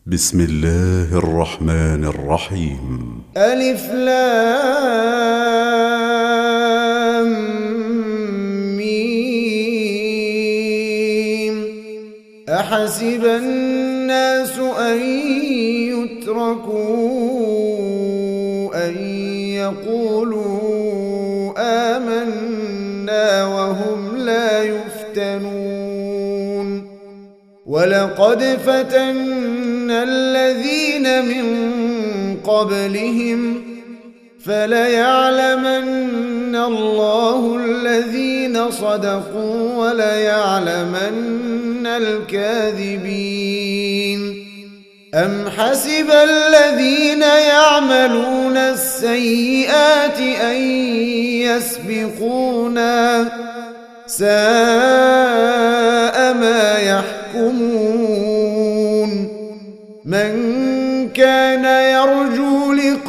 بسم الله الرحمن الرحيم. ألف لام ميم. أحسب الناس أن يتركوا أن يقولوا آمنا وهم لا يفتنون. ولقد فتنا الذين من قبلهم فليعلمن الله الذين صدقوا وليعلمن الكاذبين. أم حسب الذين يعملون السيئات أن يسبقونا ساء ما يحكمون. من كان يرجو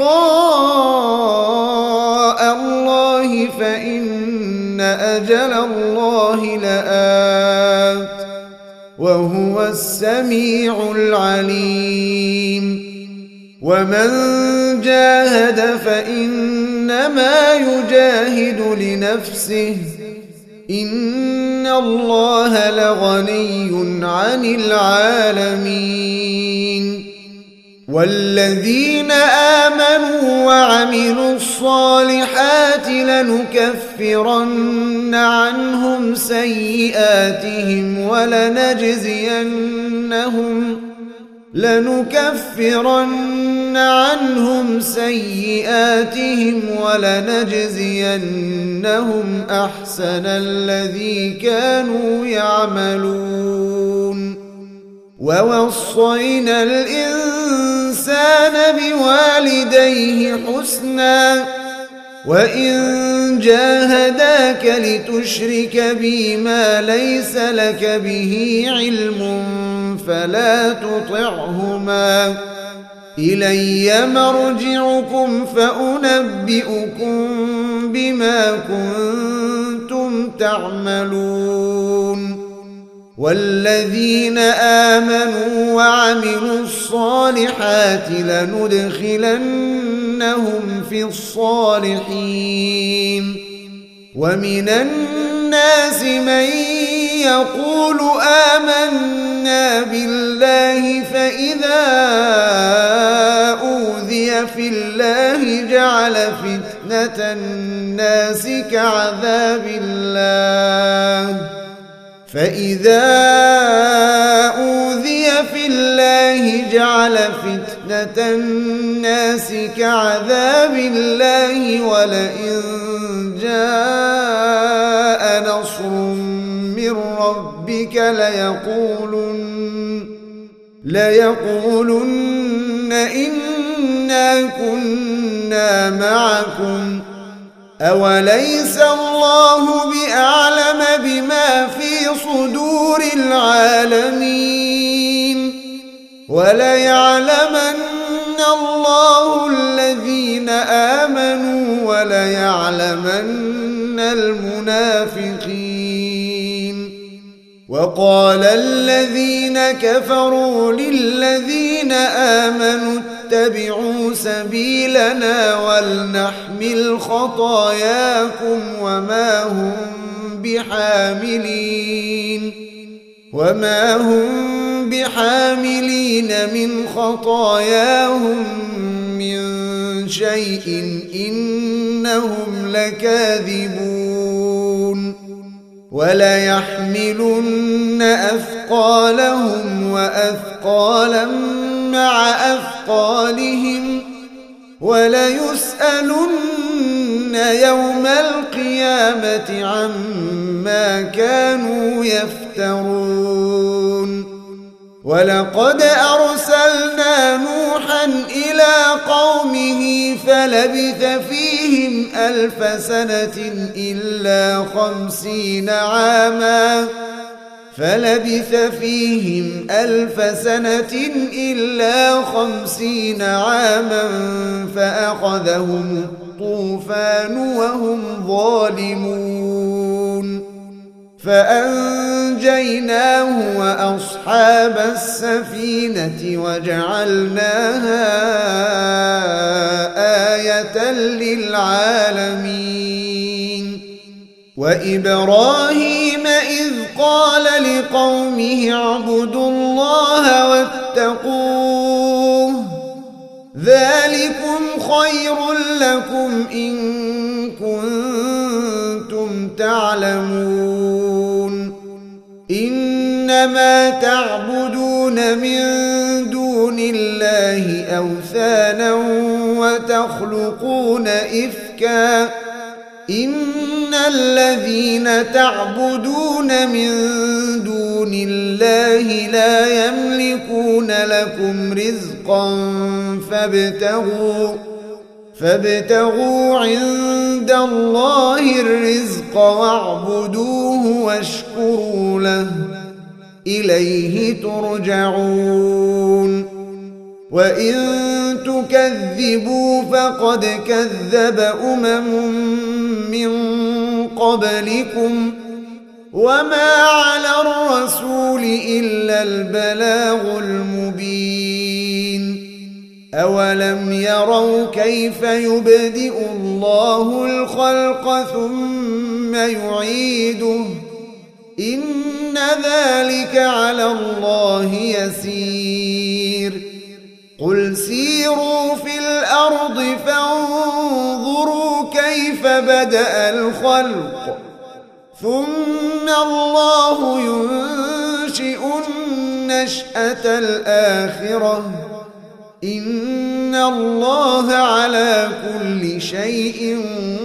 لقاء الله فإن أجل الله لآت وهو السميع العليم. ومن جاهد فإنما يجاهد لنفسه إن الله لغني عن العالمين. والذين آمنوا وعملوا الصالحات لنكفرن عنهم سيئاتهم ولنجزينهم أحسن الذي كانوا يعملون. ووصينا الإنسان بوالديه حسنا وإن جاهداك لتشرك بي ما ليس لك به علم فلا تطعهما إلي مرجعكم فأنبئكم بما كنتم تعملون. والذين آمنوا وعملوا الصالحات لندخلنهم في الصالحين. ومن الناس من يقول آمنا بالله فإذا أوذي في الله جعل فتنة الناس كعذاب الله ولئن جاء نصر من ربك ليقولن إنا كنا معكم أوليس الله بأعلم بما في صدور العالمين. وليعلمن الله الذين آمنوا وليعلمن المنافقين. وقال الذين كفروا للذين آمنوا اتبعوا سبيلنا ولنحمل خطاياكم وما هم بحاملين من خطاياهم من شيء إنهم لكاذبون. وليحملن أثقالهم وأثقالا مع أثقالهم وليسألن يوم القيامة عما كانوا يفترون. ولقد أرسلنا نوحا إلى قومه فلبث فيهم 1000 سنة إلا 50 عاما فأخذهم الطوفان وهم ظالمون. فأنجيناه وأصحاب السفينة وجعلناها آية للعالمين وإبراهيم إذ قال لقومه اعبدوا الله واتقوه ذلكم خير لكم إن كنتم تعلمون إنما تعبدون من دون الله أوثانا وتخلقون إفكا إن الذين تعبدون من دون الله لا يملكون لكم رزقا فابتغوا عند الله الرزق واعبدوه واشكروا له إليه ترجعون وإن تكذبوا فقد كذب من قبلكم وما على الرسول إلا البلاغ المبين أولم يروا كيف يبدئ الله الخلق ثم يعيده إن ذلك على الله يسير قل سيروا في الأرض فانظروا كيف بدأ الخلق ثم الله ينشئ النشأة الآخرة إن الله على كل شيء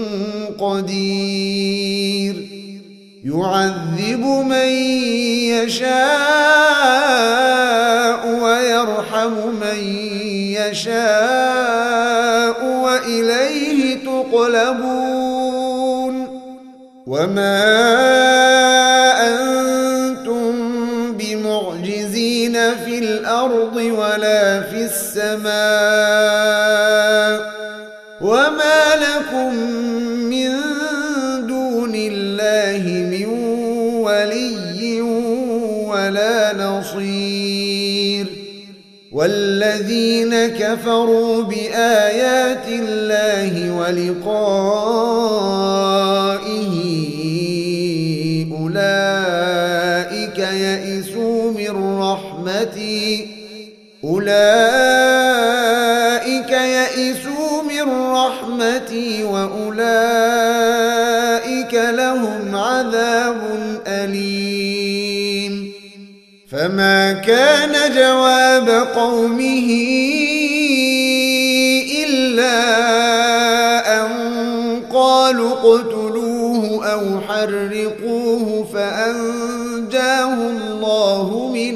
قدير يعذب من يشاء ويرحم من يشاء وإليه تقلبون وما أنتم بمعجزين في الأرض ولا في السماء وما لكم من دون الله من ولي ولا نصير والذين كفروا بآيات الله ولقائه أولئك يئسوا من رحمتي وأولئك لهم عذاب أليم فما كان جواب قومه إلا أن قالوا اقتلوه أو حرقوه فأنجاه الله من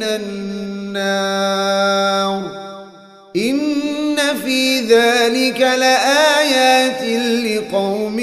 النار إن في ذلك لآيات لقوم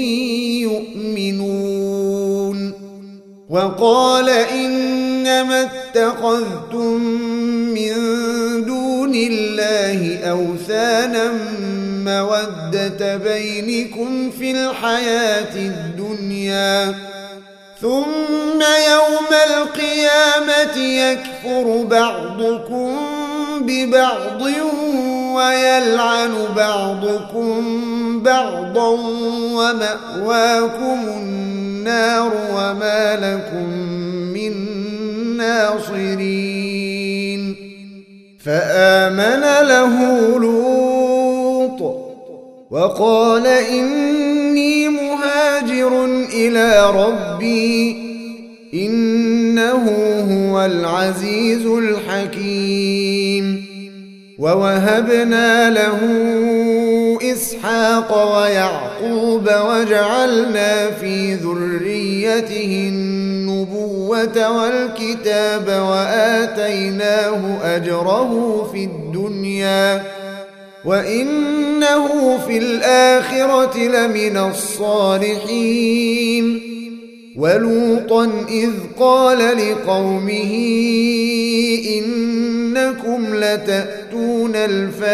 يؤمنون وقال إنما اتخذتم من دون الله أوثانا مودة بينكم في الحياة الدنيا ثم يوم القيامة يكفر بعضكم ببعض ويلعن بعضكم بعضا ومأواكم النار وما لكم من ناصرين فآمن له لوط وقال إني مهاجر إلى ربي إنه هو العزيز الحكيم ووهبنا له إسحاق ويعقوب وجعلنا في ذريته النبوة والكتاب وآتيناه أجره في الدنيا وإنه في الآخرة لمن الصالحين ولوطا إذ قال لقومه إنكم لتأتون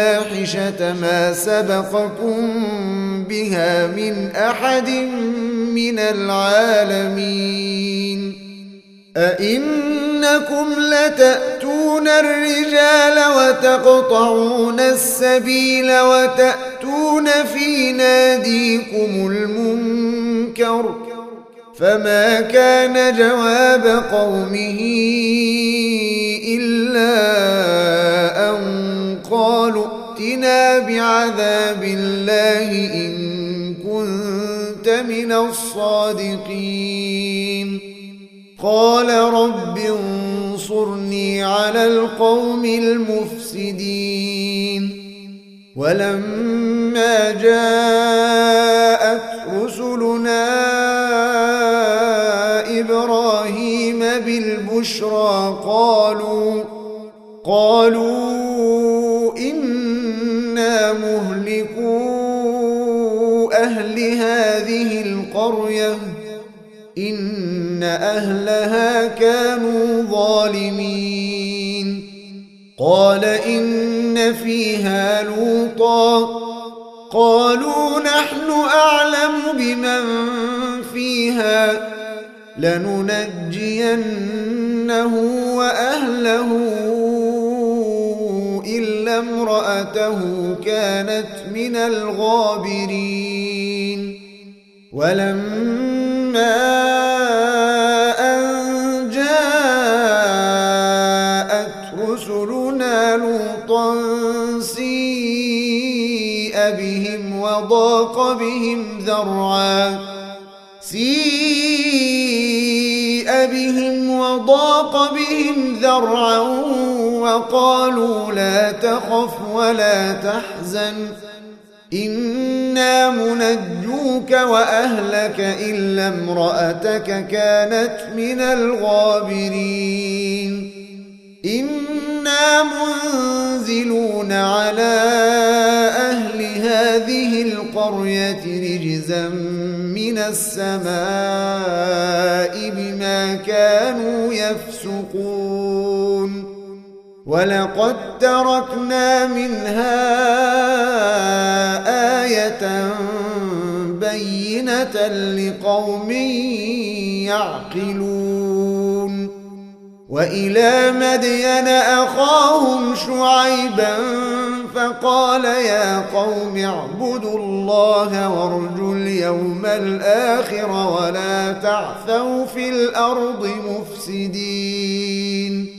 الفاحشة ما سبقكم بها من أحد من العالمين أئنكم لتأتون الرجال وتقطعون السبيل وتأتون في ناديكم المنكر فما كان جواب قومه إلا أن قالوا ائتنا بعذاب الله إن كنت من الصادقين قال رب انصرني على القوم المفسدين ولما جاءت رسلنا إبراهيم بالبشرى قالوا إنا مهلكو أهل هذه القرية إن أهلها كانوا ظالمين قال إن فيها لوطا قالوا نحن أعلم بمن فيها لننجينه وأهله إلا امرأته كانت من الغابرين ولما أن جاءت رسلنا لوطا سيء بهم وضاق بهم ذرعا وقالوا لا تخف ولا تحزن إنا منجوك وأهلك إلا امرأتك كانت من الغابرين إنا منزلون على أهل هذه القرية رجزا من السماء بما كانوا يفسقون ولقد تركنا منها آية بينة لقوم يعقلون وإلى مدين أخاهم شعيبا فقال يا قوم اعبدوا الله وارجوا اليوم الآخر ولا تعثوا في الأرض مفسدين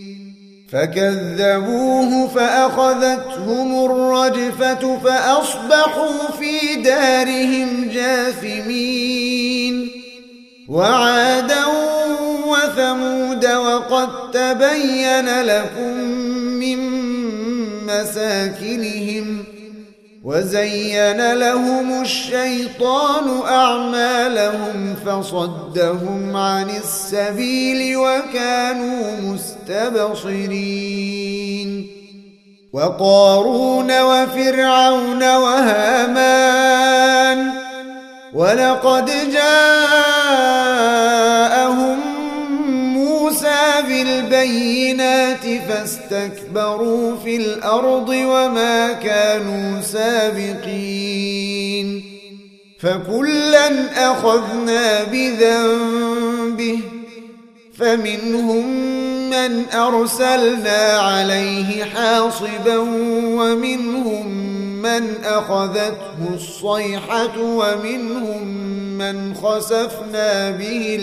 فكذبوه فأخذتهم الرجفة فأصبحوا في دارهم جاثمين وعادا وثمود وقد تبين لكم من مساكنهم وزين لهم الشيطان أعمالهم فصدهم عن السبيل وكانوا مستبصرين وقارون وفرعون وهامان ولقد جاءهم موسى بالبينات فاستكبروا في الأرض وما كانوا سابقين فكلا أخذنا بذنبه فمنهم من أرسلنا عليه حاصبا ومنهم من أخذته الصيحة ومنهم من خسفنا به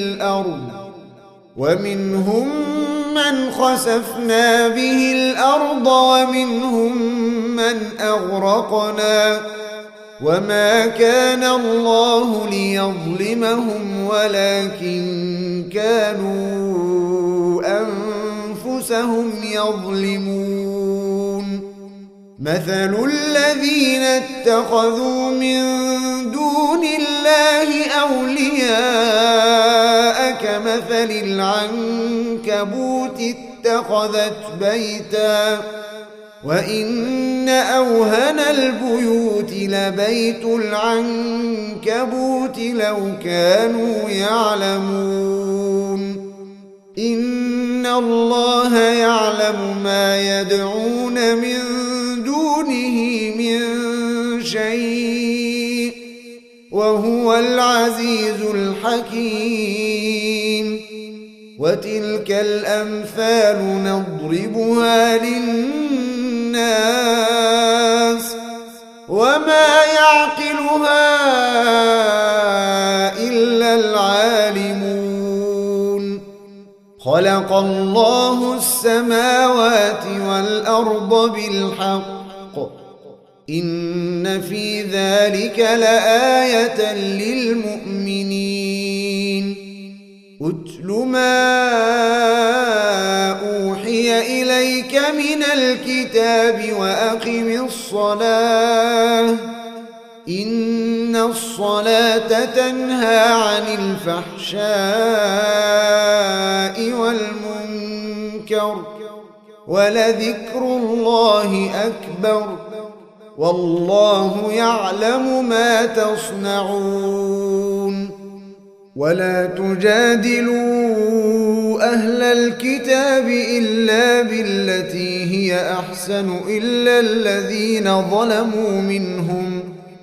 الأرض ومنهم من أغرقنا وما كان الله ليظلمهم ولكن كانوا أنفسهم يظلمون مثل الذين اتخذوا من دون الله أولياء كمثل العنكبوت اتخذت بيتا وإن أوهن البيوت لبيت العنكبوت لو كانوا يعلمون إن الله يعلم ما يدعون من دونه من شيء وهو العزيز الحكيم. وتلك الأمثال نضربها للناس وما يعقلها إلا العالمون. خلق الله السماوات والأرض بالحق إن في ذلك لآية للمؤمنين. أتل ما أوحي إليك من الكتاب وأقم الصلاة إن الصلاة تنهى عن الفحشاء والمنكر ولذكر الله أكبر والله يعلم ما تصنعون. ولا تجادلوا أهل الكتاب إلا بالتي هي أحسن إلا الذين ظلموا منهم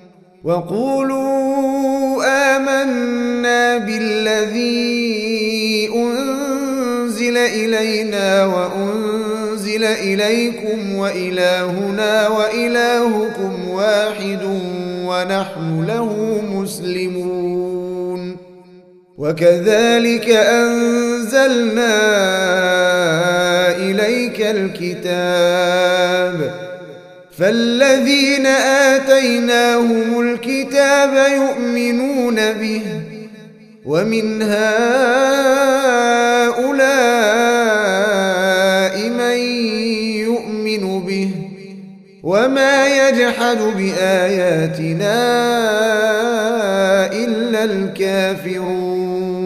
وقولوا آمنا بالذي أنزل إلينا وأنزل إليكم وإلهنا وإلهكم واحد ونحن له مسلمون. وكذلك أنزلنا إليك الكتاب فالذين آتيناهم الكتاب يؤمنون به ومن هؤلاء من يؤمن به وما يجحد بآياتنا إلا الكافرون.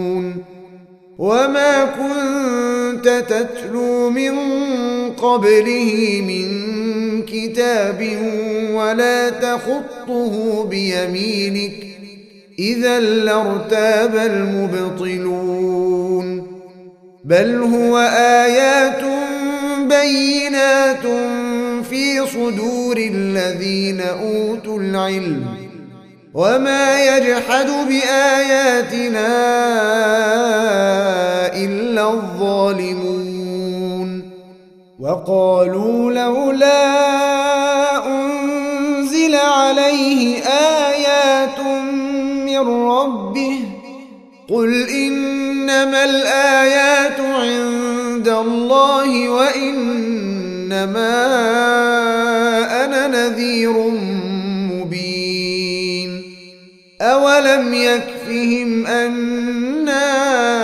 وما كنت تتلو من قبله من كتاب ولا تخطه بيمينك إذا لارتاب المبطلون. بل هو آيات بينات في صدور الذين أوتوا العلم وما يجحد بآياتنا إلا الظالمون. وقالوا لولا أنزل عليه آيات من ربه قل إنما الآيات عند الله وإنما أنا نذير مبين. أولم يكفهم أنا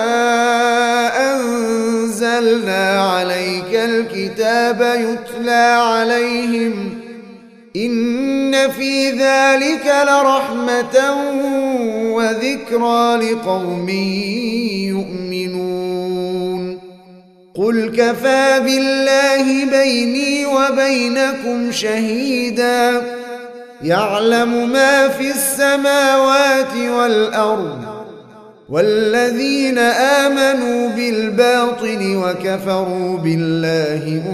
أنزلنا عليك الكتاب يتلى عليهم إن في ذلك لرحمة وذكرى لقوم يؤمنون. قل كفى بالله بيني وبينكم شهيدا يعلم ما في السماوات والأرض والذين آمنوا بالباطل وكفروا بالله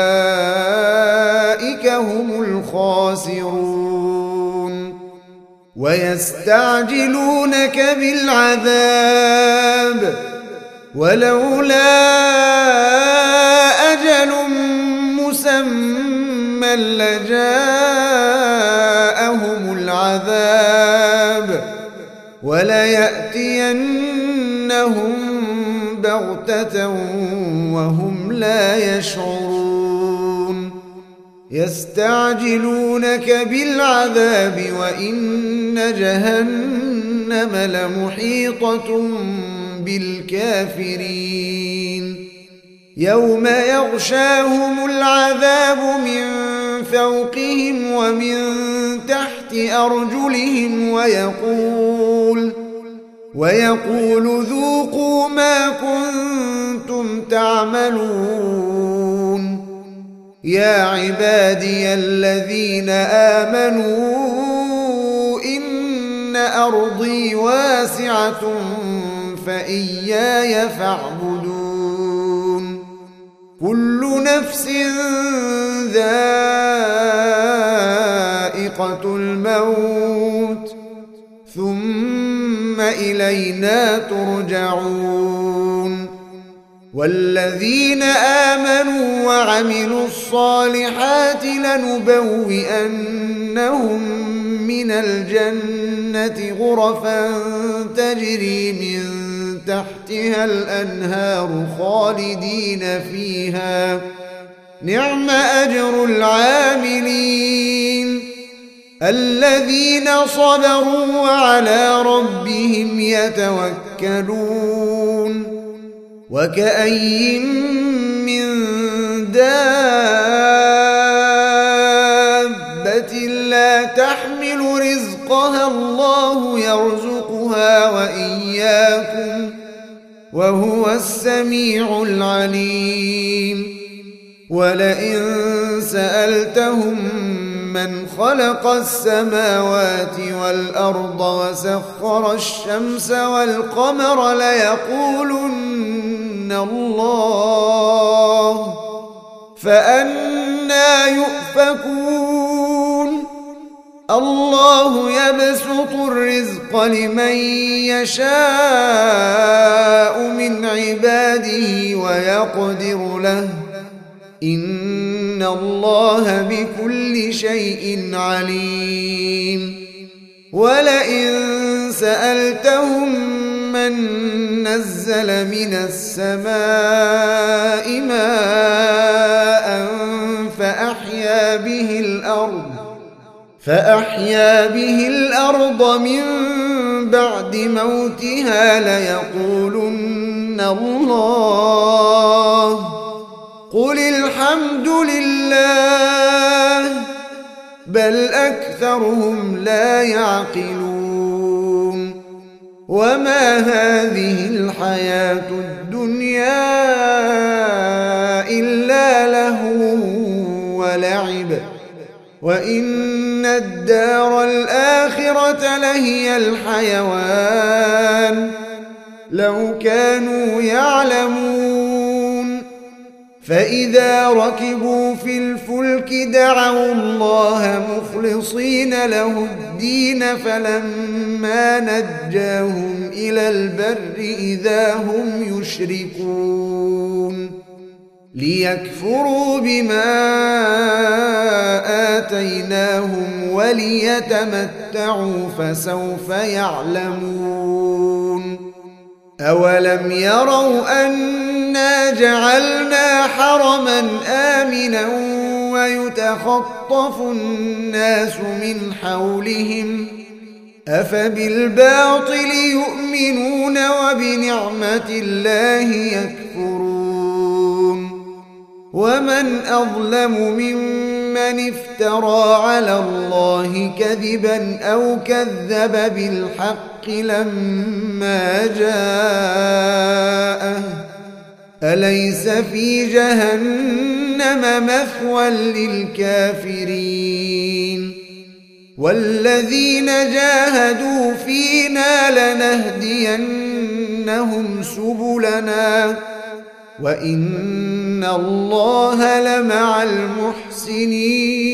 أولئك هم الخاسرون. ويستعجلونك بالعذاب ولولا أجل مسمى لجاءهم العذاب وليأتينهم بغتة وهم لا يشعرون. يستعجلونك بالعذاب وإن جهنم لمحيطة بالكافرين. يوم يغشاهم العذاب من فوقهم ومن تحت أرجلهم ويقول ذوقوا ما كنتم تعملون. يا عبادي الذين آمنوا إن أرضي واسعة فإياي فاعبدون. كل نفس ذائقة الموت ثم إلينا ترجعون والذين آمنوا وعملوا الصالحات لنبوئنهم من الجنة غرفا تجري من تحتها الأنهار خالدين فيها نعم أجر العاملين الذين صبروا وعلى ربهم يتوكلون وكأي من دابة لا تحمل رزقها الله يرزقها وإياكم وهو السميع العليم ولئن سألتهم من خلق السماوات والأرض وسخر الشمس والقمر ليقولن الله فأنى يؤفكون الله يبسط الرزق لمن يشاء من عباده ويقدر له إن الله بكل شيء عليم ولئن سألتهم من نزل من السماء ماء فأحيا به الأرض من بعد موتها ليقولن الله قل الحمد لله بل أكثرهم لا يعقلون وما هذه الحياة الدنيا إلا لهو ولعب وإن الدار الآخرة لهي الحيوان لو كانوا يعلمون فإذا ركبوا في الفلك دعوا الله مخلصين له الدين فلما نجاهم إلى البر إذا هم يشركون ليكفروا بما آتيناهم وليتمتعوا فسوف يعلمون أولم يروا أنا جعلنا حرما آمنا ويتخطف الناس من حولهم أفبالباطل يؤمنون وبنعمة الله يكفرون ومن أظلم ممن افترى على الله كذبا أو كذب بالحق لما جاءه أليس في جهنم مثوى للكافرين والذين جاهدوا فينا لنهدينهم سبلنا وإن الله لمع المحسنين